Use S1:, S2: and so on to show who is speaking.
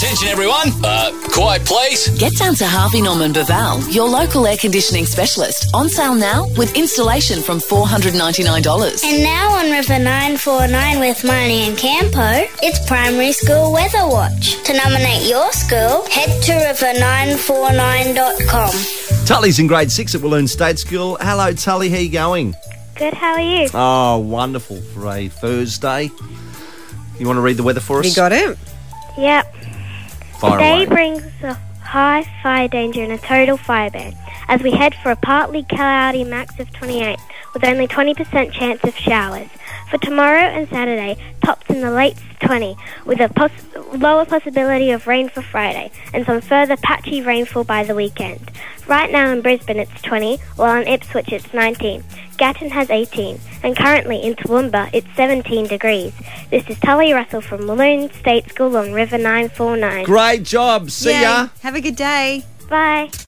S1: Attention everyone. Quiet please.
S2: Get down to Harvey Norman Baval, your local air conditioning specialist. On sale now with installation from $499.
S3: And now on River 949 with Marnie and Campo, it's Primary School Weather Watch. To nominate your school, head to river949.com.
S4: Tully's in grade 6 at Walloon State School. Hello, Tully. How you going?
S5: Good, how are you?
S4: Oh, wonderful for a Thursday. You want to read the weather for us?
S6: You got it?
S5: Yep.
S4: Fire
S5: Today
S4: away.
S5: brings a high fire danger and a total fire ban as we head for a partly cloudy max of 28 with only 20% chance of showers. For tomorrow and Saturday, tops in the late 20 with a lower possibility of rain for Friday and some further patchy rainfall by the weekend. Right now in Brisbane it's 20, while in Ipswich it's 19. Gatton has 18, and currently in Toowoomba it's 17 degrees. This is Tully Russell from Walloon State School on River 949.
S4: Great job. See ya.
S6: Have a good day.
S5: Bye.